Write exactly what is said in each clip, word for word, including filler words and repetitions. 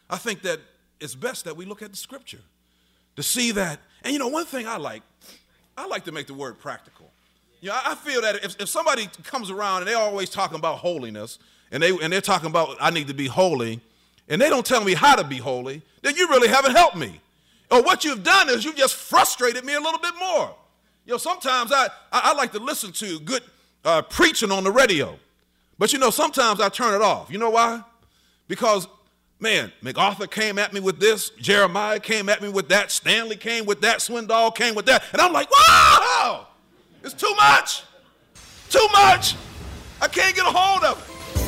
I think that it's best that we look at the scripture to see that. And, you know, one thing I like, I like to make the word practical. You know, I, I feel that if, if somebody comes around and they're always talking about holiness, and, they, and they're talking about I need to be holy, and they don't tell me how to be holy, then you really haven't helped me. Or what you've done is you've just frustrated me a little bit more. You know, sometimes I, I, I like to listen to good uh, preaching on the radio. But, you know, sometimes I turn it off. You know why? Because, man, MacArthur came at me with this. Jeremiah came at me with that. Stanley came with that. Swindoll came with that. And I'm like, wow, it's too much. Too much. I can't get a hold of it.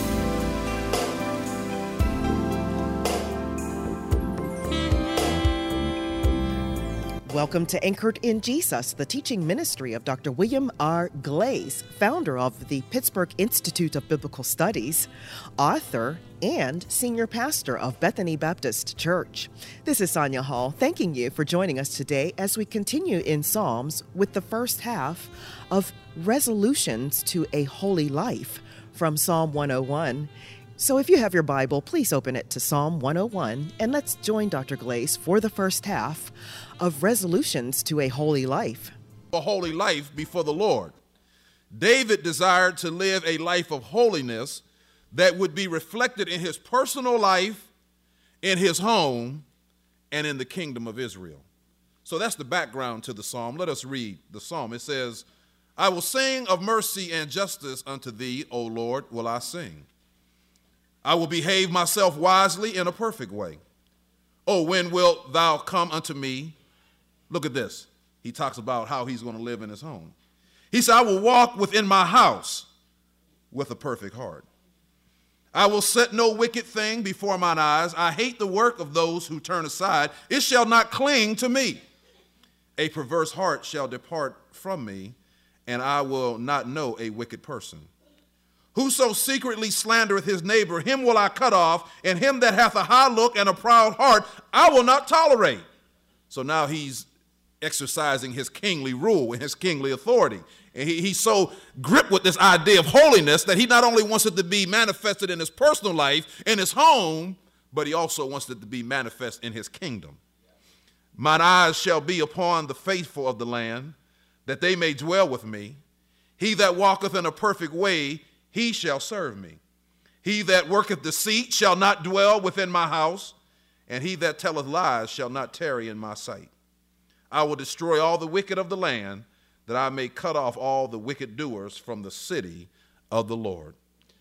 Welcome to Anchored in Jesus, the teaching ministry of Doctor William R. Glaze, founder of the Pittsburgh Institute of Biblical Studies, author, and senior pastor of Bethany Baptist Church. This is Sonia Hall, thanking you for joining us today as we continue in Psalms with the first half of Resolutions to a Holy Life from Psalm one oh one. So if you have your Bible, please open it to Psalm one oh one, and let's join Doctor Glaze for the first half of Resolutions to a Holy Life. A holy life before the Lord. David desired to live a life of holiness that would be reflected in his personal life, in his home, and in the kingdom of Israel. So that's the background to the psalm. Let us read the psalm. It says, I will sing of mercy and justice unto thee, O Lord, will I sing. I will behave myself wisely in a perfect way. Oh, when wilt thou come unto me? Look at this. He talks about how he's going to live in his home. He said, I will walk within my house with a perfect heart. I will set no wicked thing before mine eyes. I hate the work of those who turn aside. It shall not cling to me. A perverse heart shall depart from me, and I will not know a wicked person. Whoso secretly slandereth his neighbor, him will I cut off, and him that hath a high look and a proud heart, I will not tolerate. So now he's exercising his kingly rule and his kingly authority. And he, he's so gripped with this idea of holiness that he not only wants it to be manifested in his personal life, in his home, but he also wants it to be manifest in his kingdom. Mine eyes shall be upon the faithful of the land, that they may dwell with me. He that walketh in a perfect way, he shall serve me. He that worketh deceit shall not dwell within my house, and he that telleth lies shall not tarry in my sight. I will destroy all the wicked of the land, that I may cut off all the wicked doers from the city of the Lord.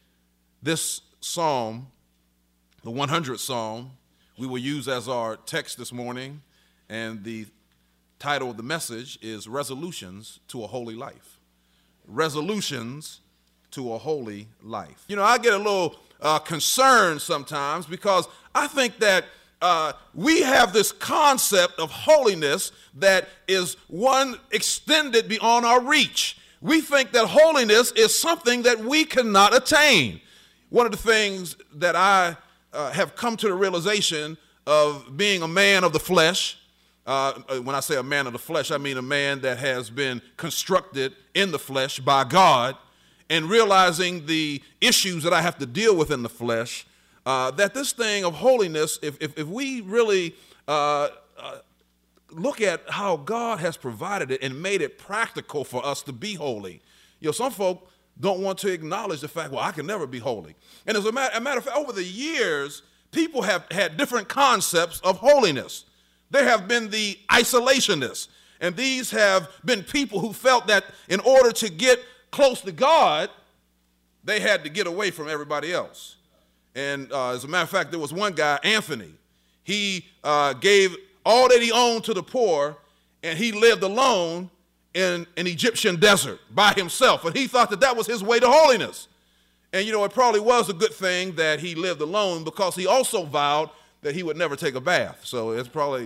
This psalm, the one hundredth psalm, we will use as our text this morning, and the title of the message is Resolutions to a Holy Life. Resolutions to a holy life. You know, I get a little uh, concerned sometimes because I think that uh, we have this concept of holiness that is one extended beyond our reach. We think that holiness is something that we cannot attain. One of the things that I uh, have come to the realization of being a man of the flesh, uh, when I say a man of the flesh, I mean a man that has been constructed in the flesh by God, and realizing the issues that I have to deal with in the flesh, uh, that this thing of holiness, if, if, if we really uh, uh, look at how God has provided it and made it practical for us to be holy. You know, some folk don't want to acknowledge the fact, well, I can never be holy. And as a matter, a matter of fact, over the years, people have had different concepts of holiness. There have been the isolationists, and these have been people who felt that in order to get close to God, they had to get away from everybody else. And uh, as a matter of fact, there was one guy, Anthony. He uh, gave all that he owned to the poor, and he lived alone in an Egyptian desert by himself. And he thought that that was his way to holiness. And, you know, it probably was a good thing that he lived alone, because he also vowed that he would never take a bath. So it's probably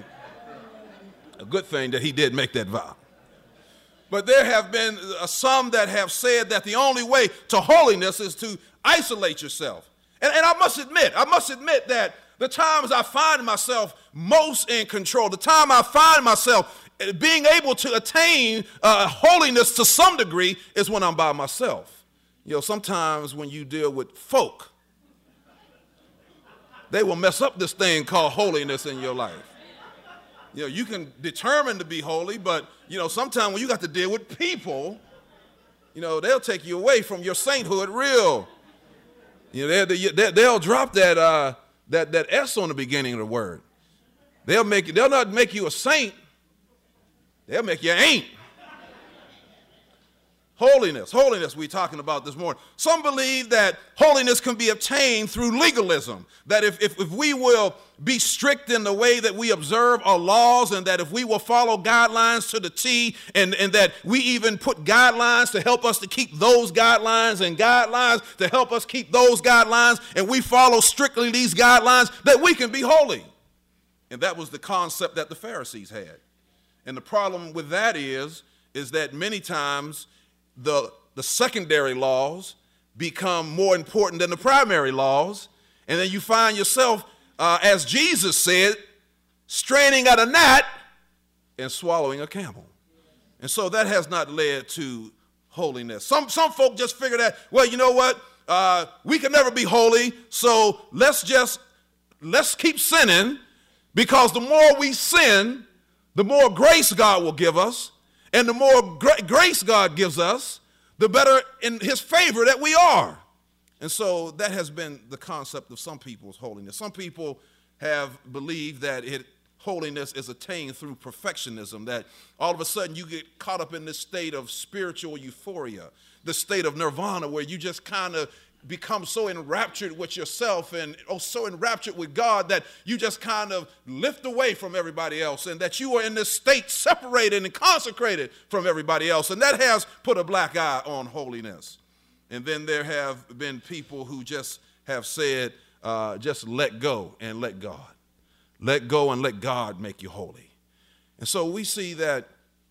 a good thing that he did make that vow. But there have been uh, some that have said that the only way to holiness is to isolate yourself. And, and I must admit, I must admit that the times I find myself most in control, the time I find myself being able to attain uh, holiness to some degree is when I'm by myself. You know, sometimes when you deal with folk, they will mess up this thing called holiness in your life. You know, you can determine to be holy, but, you know, sometimes when you got to deal with people, you know, they'll take you away from your sainthood real. You know, they'll, they'll drop that, uh, that, that S on the beginning of the word. They'll make you, they'll not make you a saint. They'll make you ain't. Holiness, holiness we're talking about this morning. Some believe that holiness can be obtained through legalism, that if, if, if we will be strict in the way that we observe our laws, and that if we will follow guidelines to the T, and, and that we even put guidelines to help us to keep those guidelines and guidelines to help us keep those guidelines, and we follow strictly these guidelines, that we can be holy. And that was the concept that the Pharisees had. And the problem with that is, is that many times the, the secondary laws become more important than the primary laws. And then you find yourself, uh, as Jesus said, straining at a gnat and swallowing a camel. And so that has not led to holiness. Some, some folk just figure that, well, you know what? Uh, we can never be holy, so let's just, let's keep sinning, because the more we sin, the more grace God will give us. And the more gra- grace God gives us, the better in his favor that we are. And so that has been the concept of some people's holiness. Some people have believed that it, holiness is attained through perfectionism, that all of a sudden you get caught up in this state of spiritual euphoria, the state of nirvana, where you just kind of become so enraptured with yourself and oh, so enraptured with God that you just kind of lift away from everybody else, and that you are in this state separated and consecrated from everybody else. And that has put a black eye on holiness. And then there have been people who just have said, uh, just let go and let God. Let go and let God make you holy. And so we see that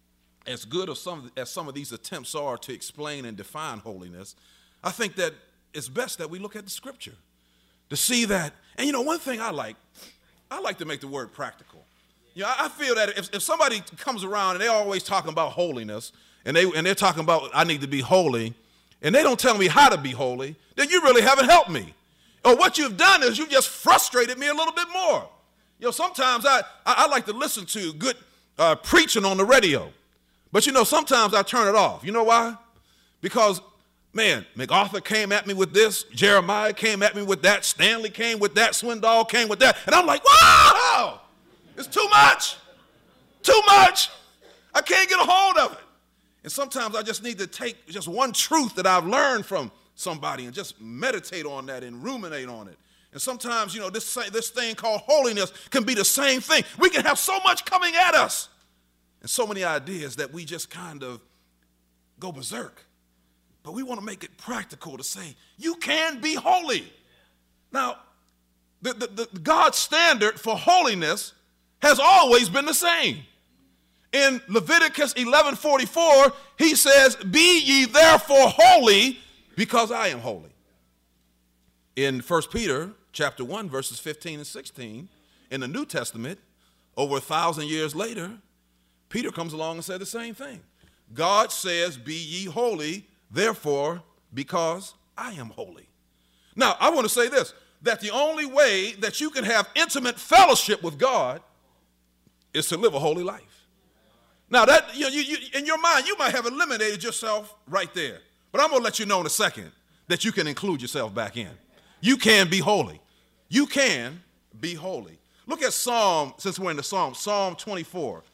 as good as some, as some of these attempts are to explain and define holiness, I think that it's best that we look at the scripture to see that. And you know, one thing I like, I like to make the word practical. You know, I, I feel that if, if somebody comes around and they're always talking about holiness, and, they, and they're talking about I need to be holy, and they don't tell me how to be holy, then you really haven't helped me. Or what you've done is you've just frustrated me a little bit more. You know, sometimes I, I, I like to listen to good uh, preaching on the radio. But you know, sometimes I turn it off. You know why? Because man, MacArthur came at me with this, Jeremiah came at me with that, Stanley came with that, Swindoll came with that, and I'm like, wow, it's too much, too much. I can't get a hold of it. And sometimes I just need to take just one truth that I've learned from somebody and just meditate on that and ruminate on it. And sometimes, you know, this, this thing called holiness can be the same thing. We can have so much coming at us and so many ideas that we just kind of go berserk. But we want to make it practical to say, you can be holy. Now, the, the, the God's standard for holiness has always been the same. In Leviticus eleven forty-four, he says, be ye therefore holy, because I am holy. In First Peter chapter one, verses fifteen and sixteen, in the New Testament, over a thousand years later, Peter comes along and said the same thing. God says, be ye holy, therefore, because I am holy. Now, I want to say this, that the only way that you can have intimate fellowship with God is to live a holy life. Now, that you know, you, you, in your mind, you might have eliminated yourself right there. But I'm going to let you know in a second that you can include yourself back in. You can be holy. You can be holy. Look at Psalm, since we're in the Psalm, Psalm twenty-four.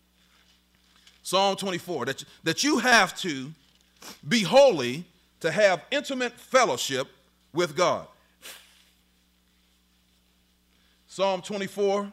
Psalm twenty-four, that, that you have to be holy to have intimate fellowship with God. Psalm twenty-four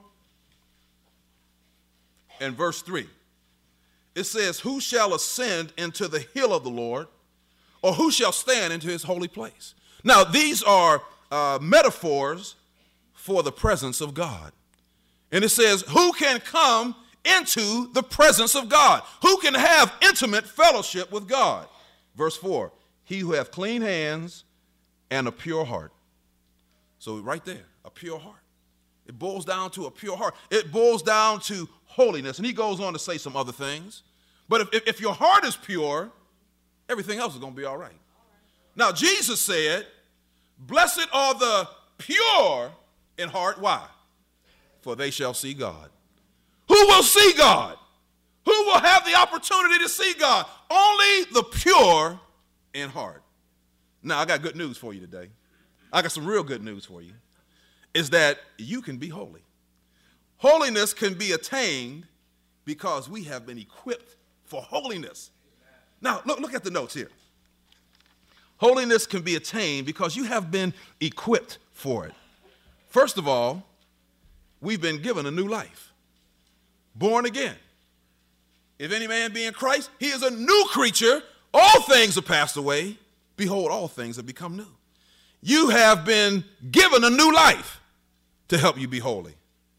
and verse three. It says, who shall ascend into the hill of the Lord, or who shall stand into his holy place? Now, these are uh, metaphors for the presence of God. And it says, who can come into the presence of God? Who can have intimate fellowship with God? Verse four, he who hath clean hands and a pure heart. So right there, a pure heart. It boils down to a pure heart. It boils down to holiness. And he goes on to say some other things. But if, if, if your heart is pure, everything else is going to be all right. Now, Jesus said, blessed are the pure in heart. Why? For they shall see God. Who will see God? Who will have the opportunity to see God? Only the pure in heart. Now, I got good news for you today. I got some real good news for you. Is that you can be holy. Holiness can be attained because we have been equipped for holiness. Now, look, look at the notes here. Holiness can be attained because you have been equipped for it. First of all, we've been given a new life. Born again. If any man be in Christ, he is a new creature. All things are passed away. Behold, all things have become new. You have been given a new life to help you be holy.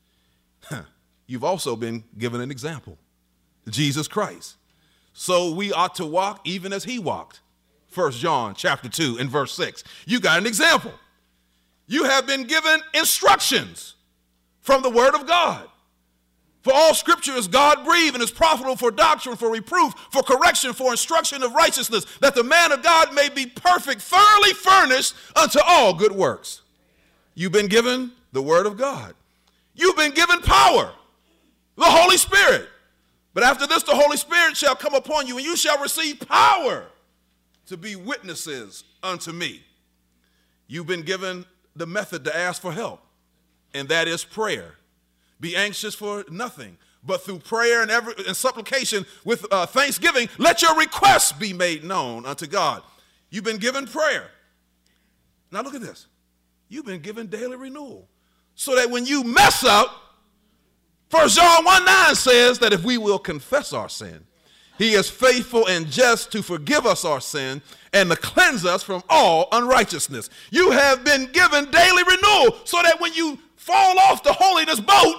You've also been given an example, Jesus Christ. So we ought to walk even as he walked. First John chapter two and verse six. You got an example. You have been given instructions from the word of God. For all scripture is God-breathed and is profitable for doctrine, for reproof, for correction, for instruction of righteousness, that the man of God may be perfect, thoroughly furnished unto all good works. You've been given the word of God. You've been given power, the Holy Spirit. But after this, the Holy Spirit shall come upon you, and you shall receive power to be witnesses unto me. You've been given the method to ask for help, and that is prayer. Be anxious for nothing, but through prayer and, every, and supplication with uh, thanksgiving, let your requests be made known unto God. You've been given prayer. Now look at this. You've been given daily renewal. So that when you mess up, First John one nine says that if we will confess our sin, he is faithful and just to forgive us our sin and to cleanse us from all unrighteousness. You have been given daily renewal so that when you fall off the holiness boat,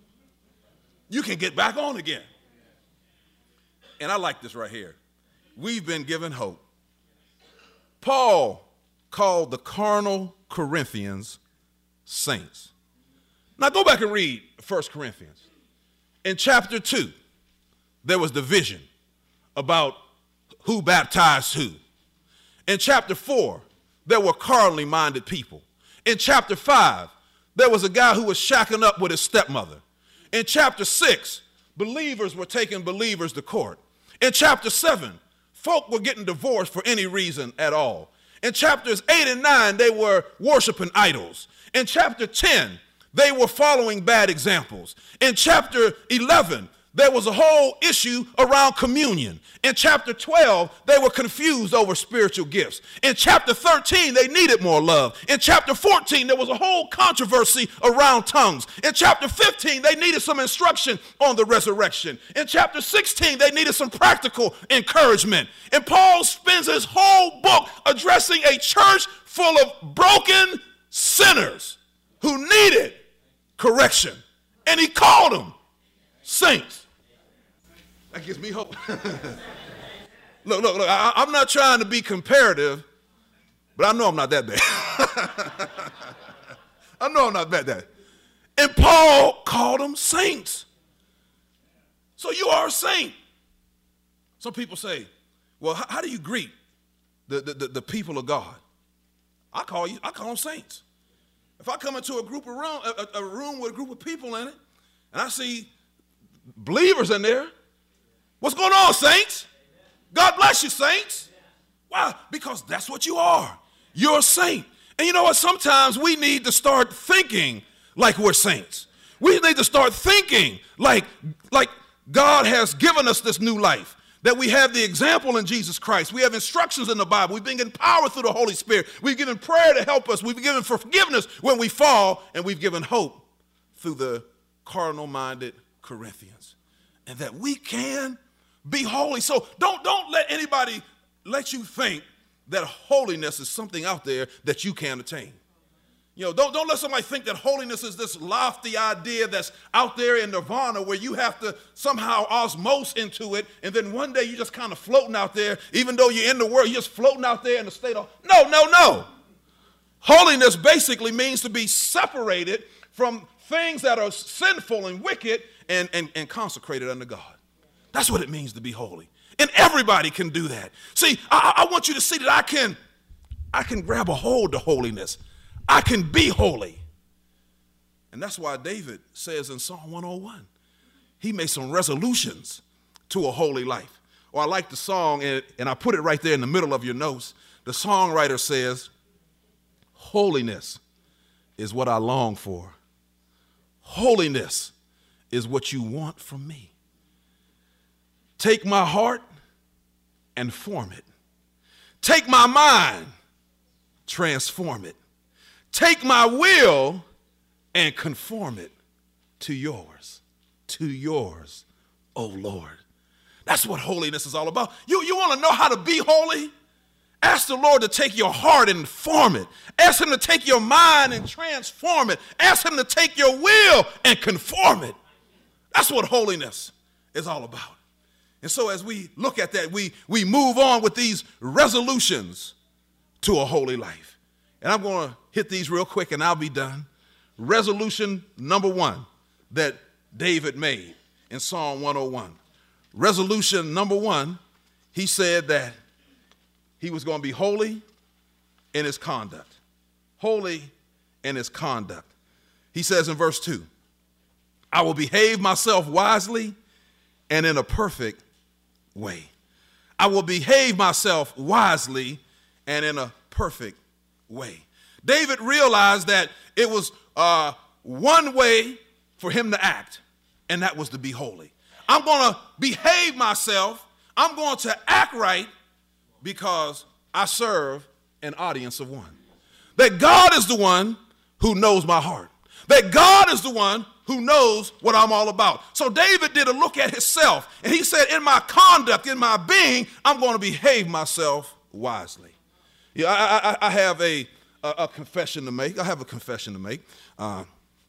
you can get back on again. And I like this right here. We've been given hope. Paul called the carnal Corinthians saints. Now go back and read First Corinthians. In chapter two, there was division about who baptized who. In chapter four, there were carnally minded people. In chapter five, there was a guy who was shacking up with his stepmother. In chapter six, believers were taking believers to court. In chapter seven, folk were getting divorced for any reason at all. In chapters eight and nine, they were worshiping idols. In chapter ten, they were following bad examples. In chapter eleven, there was a whole issue around communion. In chapter twelve, they were confused over spiritual gifts. In chapter thirteen, they needed more love. In chapter fourteen, there was a whole controversy around tongues. In chapter fifteen, they needed some instruction on the resurrection. In chapter sixteen, they needed some practical encouragement. And Paul spends his whole book addressing a church full of broken sinners who needed correction. And he called them saints. That gives me hope. look, look, look, I, I'm not trying to be comparative, but I know I'm not that bad. I know I'm not that bad. And Paul called them saints. So you are a saint. Some people say, well, how, how do you greet the, the, the, the people of God? I call you, I call them saints. If I come into a group of room, a, a room with a group of people in it, and I see believers in there, what's going on, saints? God bless you, saints. Why? Because that's what you are. You're a saint. And you know what? Sometimes we need to start thinking like we're saints. We need to start thinking like, like God has given us this new life, that we have the example in Jesus Christ. We have instructions in the Bible. We've been given power through the Holy Spirit. We've given prayer to help us. We've been given forgiveness when we fall, and we've given hope through the carnal-minded Corinthians, and that we can be holy. So don't, don't let anybody let you think that holiness is something out there that you can't attain. You know, don't, don't let somebody think that holiness is this lofty idea that's out there in nirvana where you have to somehow osmose into it, and then one day you're just kind of floating out there, even though you're in the world, you're just floating out there in a state of, no, no, no. Holiness basically means to be separated from things that are sinful and wicked and, and, and consecrated unto God. That's what it means to be holy. And everybody can do that. See, I, I want you to see that I can, I can grab a hold of holiness. I can be holy. And that's why David says in Psalm one oh one, he made some resolutions to a holy life. Or I like the song, and, and I put it right there in the middle of your notes. The songwriter says, holiness is what I long for. Holiness is what you want from me. Take my heart and form it. Take my mind, transform it. Take my will and conform it to yours, to yours, oh Lord. That's what holiness is all about. You, you want to know how to be holy? Ask the Lord to take your heart and form it. Ask him to take your mind and transform it. Ask him to take your will and conform it. That's what holiness is all about. And so as we look at that, we, we move on with these resolutions to a holy life. And I'm going to hit these real quick and I'll be done. Resolution number one that David made in Psalm one oh one. Resolution number one, he said that he was going to be holy in his conduct. Holy in his conduct. He says in verse two, I will behave myself wisely and in a perfect way. I will behave myself wisely and in a perfect way. David realized that it was uh, one way for him to act, and that was to be holy. I'm going to behave myself. I'm going to act right because I serve an audience of one. That God is the one who knows my heart. That God is the one who knows what I'm all about. So David did a look at himself, and he said, in my conduct, in my being, I'm going to behave myself wisely. Yeah, I, I, I have a, a, a confession to make. I have a confession to make. Uh,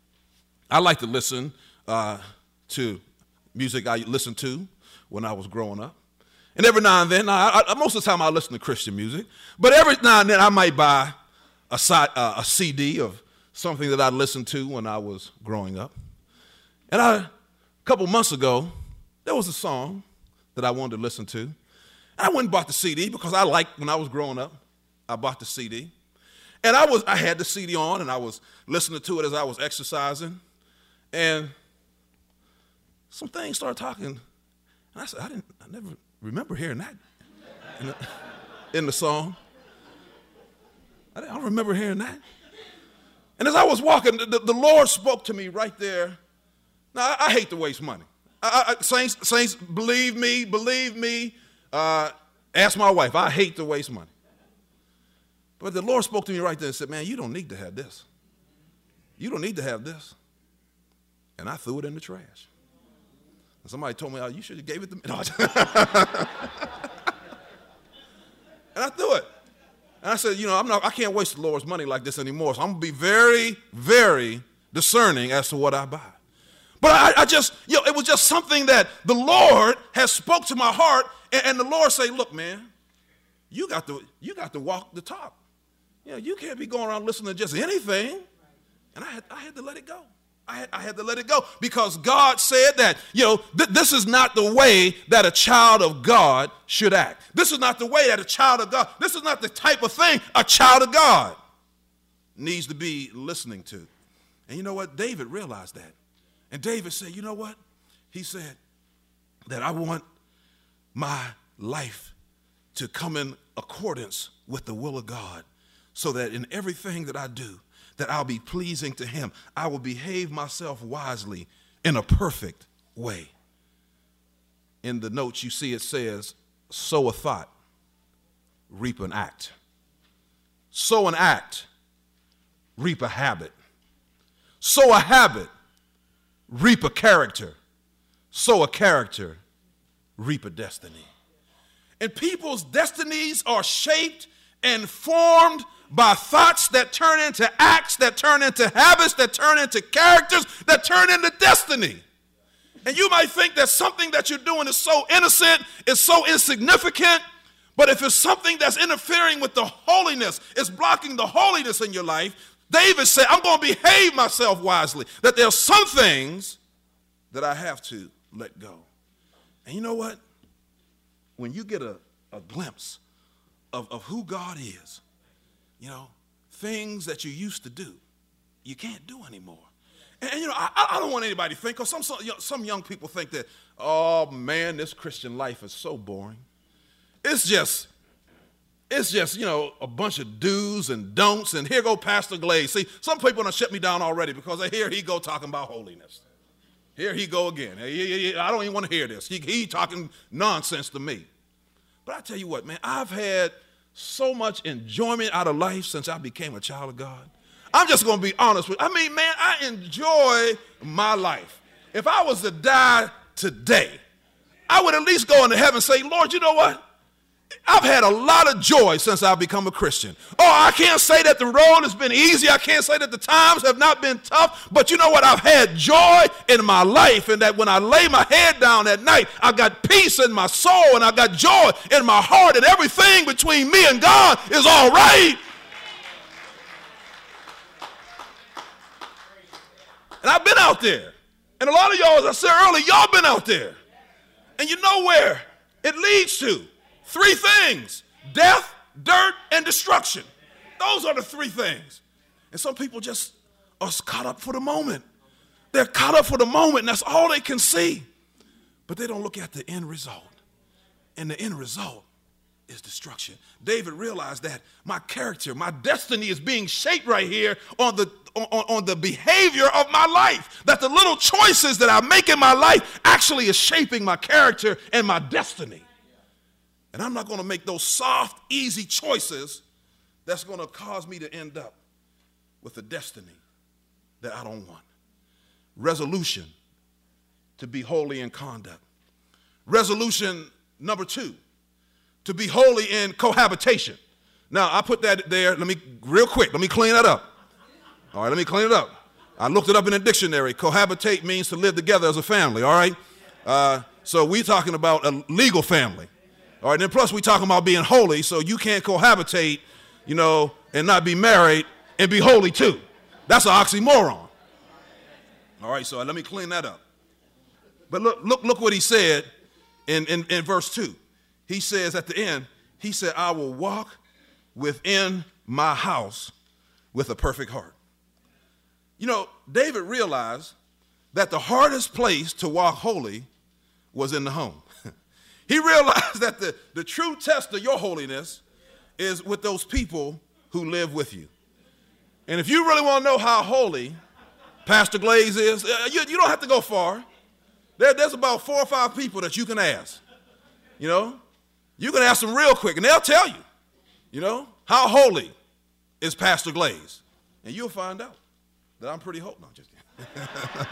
I like to listen uh, to music I listened to when I was growing up. And every now and then, I, I, most of the time I listen to Christian music, but every now and then I might buy a, side, uh, a C D of something that I listened to when I was growing up. And I, a couple months ago, there was a song that I wanted to listen to. I went and bought the C D because I liked, when I was growing up, I bought the C D. And I was I had the C D on, and I was listening to it as I was exercising. And some things started talking. And I said, I didn't, I never remember hearing that in the, in the song. I don't remember hearing that. And as I was walking, the, the Lord spoke to me right there. Now, I, I hate to waste money. I, I, saints, saints, believe me, believe me. Uh, ask my wife. I hate to waste money. But the Lord spoke to me right there and said, man, you don't need to have this. You don't need to have this. And I threw it in the trash. And somebody told me, oh, you should have gave it to me. No. And I threw it. And I said, you know, I'm not, I can't waste the Lord's money like this anymore. So I'm going to be very, very discerning as to what I buy. But I, I just, you know, it was just something that the Lord has spoke to my heart. And, and the Lord say, look, man, you got to, you got to walk the talk. You know, you can't be going around listening to just anything. And I had, I had to let it go. I had, I had to let it go because God said that, you know, th- this is not the way that a child of God should act. This is not the way that a child of God, this is not the type of thing a child of God needs to be listening to. And you know what? David realized that. And David said, you know what? He said that I want my life to come in accordance with the will of God so that in everything that I do, that I'll be pleasing to him. I will behave myself wisely in a perfect way. In the notes you see it says, sow a thought, reap an act. Sow an act, reap a habit. Sow a habit, reap a character. Sow a character, reap a destiny. And people's destinies are shaped and formed by thoughts that turn into acts, that turn into habits, that turn into characters, that turn into destiny. And you might think that something that you're doing is so innocent, is so insignificant, but if it's something that's interfering with the holiness, it's blocking the holiness in your life, David said, I'm going to behave myself wisely, that there are some things that I have to let go. And you know what? When you get a, a glimpse of, of who God is, you know, things that you used to do, you can't do anymore. And, and you know, I, I don't want anybody to think, because some, some, some young people think that, oh man, this Christian life is so boring. It's just, it's just, you know, a bunch of do's and don'ts, and here go Pastor Glaze. See, some people done shut me down already because here he go talking about holiness. Here he go again. I don't even want to hear this. He, he talking nonsense to me. But I tell you what, man, I've had so much enjoyment out of life since I became a child of God. I'm just going to be honest with you. I mean, man, I enjoy my life. If I was to die today, I would at least go into heaven and say, Lord, you know what? I've had a lot of joy since I've become a Christian. Oh, I can't say that the road has been easy. I can't say that the times have not been tough. But you know what? I've had joy in my life, and that when I lay my head down at night, I got peace in my soul, and I got joy in my heart, and everything between me and God is all right. And I've been out there. And a lot of y'all, as I said earlier, y'all been out there. And you know where it leads to. Three things: death, dirt, and destruction. Those are the three things. And some people just are caught up for the moment. They're caught up for the moment, and that's all they can see. But they don't look at the end result. And the end result is destruction. David realized that my character, my destiny is being shaped right here on the, on, on the behavior of my life. That the little choices that I make in my life actually is shaping my character and my destiny. And I'm not going to make those soft, easy choices that's going to cause me to end up with a destiny that I don't want. Resolution to be holy in conduct. Resolution number two, to be holy in cohabitation. Now, I put that there. Let me, real quick, let me clean that up. All right, let me clean it up. I looked it up in a dictionary. Cohabitate means to live together as a family, all right? Uh, so we're talking about a legal family. All right, and plus we're talking about being holy, so you can't cohabitate, you know, and not be married and be holy too. That's an oxymoron. All right, so let me clean that up. But look, look, look what he said in, in, in verse two. He says at the end, he said, I will walk within my house with a perfect heart. You know, David realized that the hardest place to walk holy was in the home. He realized that the, the true test of your holiness is with those people who live with you. And if you really want to know how holy Pastor Glaze is, you, you don't have to go far. There, there's about four or five people that you can ask. You know, you can ask them real quick, and they'll tell you, you know, how holy is Pastor Glaze. And you'll find out that I'm pretty holy. No, just kidding.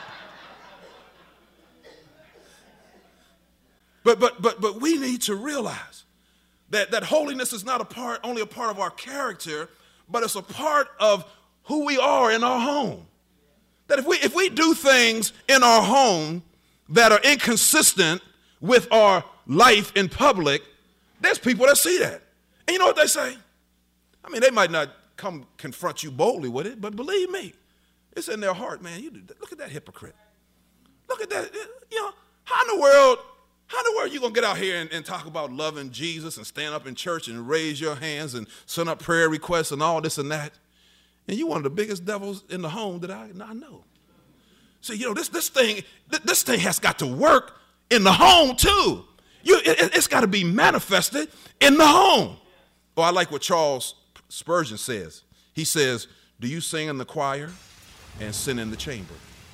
But but but but we need to realize that, that holiness is not a part, only a part of our character, but it's a part of who we are in our home. That if we if we do things in our home that are inconsistent with our life in public, there's people that see that. And you know what they say? I mean, they might not come confront you boldly with it, but believe me, it's in their heart, man. You look at that hypocrite. Look at that. You know, how in the world How in the world are you going to get out here and, and talk about loving Jesus and stand up in church and raise your hands and send up prayer requests and all this and that? And you're one of the biggest devils in the home that I, I know. So, you know, this, this, thing, this thing has got to work in the home too. You, it, it's got to be manifested in the home. Oh, I like what Charles Spurgeon says. He says, do you sing in the choir and sin in the chamber?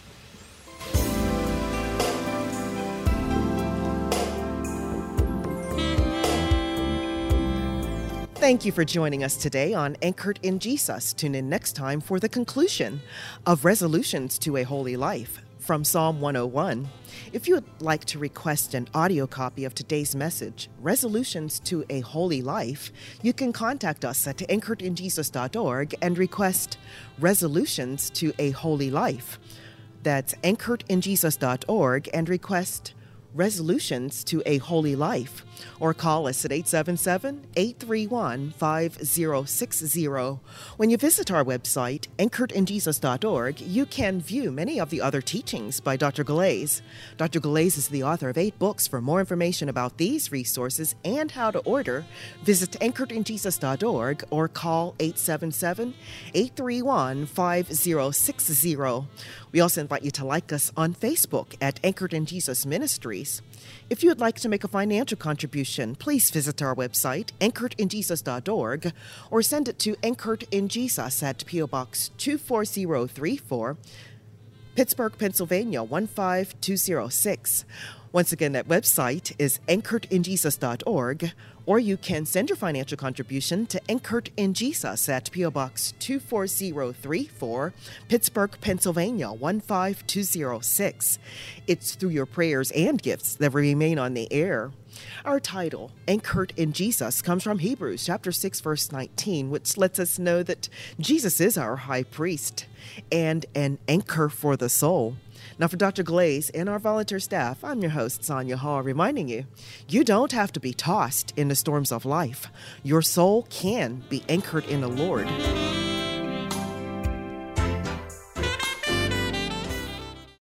Thank you for joining us today on Anchored in Jesus. Tune in next time for the conclusion of Resolutions to a Holy Life from Psalm one oh one. If you would like to request an audio copy of today's message, Resolutions to a Holy Life, you can contact us at anchored in jesus dot org and request Resolutions to a Holy Life. That's anchored in jesus dot org and request resolutions to a holy life, or call us at eight seven seven, eight three one, five zero six zero. When you visit our website, anchored in jesus dot org, you can view many of the other teachings by Doctor Galais. Doctor Galais is the author of eight books. For more information about these resources and how to order, visit anchored in jesus dot org or call eight seven seven, eight three one, five zero six zero. We also invite you to like us on Facebook at Anchored in Jesus Ministries. If you would like to make a financial contribution, please visit our website, anchored in jesus dot org, or send it to Anchored in Jesus at P O Box two four zero three four, Pittsburgh, Pennsylvania one five two zero six. Once again, that website is anchored in jesus dot org, or you can send your financial contribution to Anchored in Jesus at P O Box two four zero three four, Pittsburgh, Pennsylvania one five two zero six. It's through your prayers and gifts that we remain on the air. Our title, Anchored in Jesus, comes from Hebrews chapter six, verse nineteen, which lets us know that Jesus is our high priest and an anchor for the soul. Now, for Doctor Galais and our volunteer staff, I'm your host, Sonia Hall, reminding you, you don't have to be tossed in the storms of life. Your soul can be anchored in the Lord.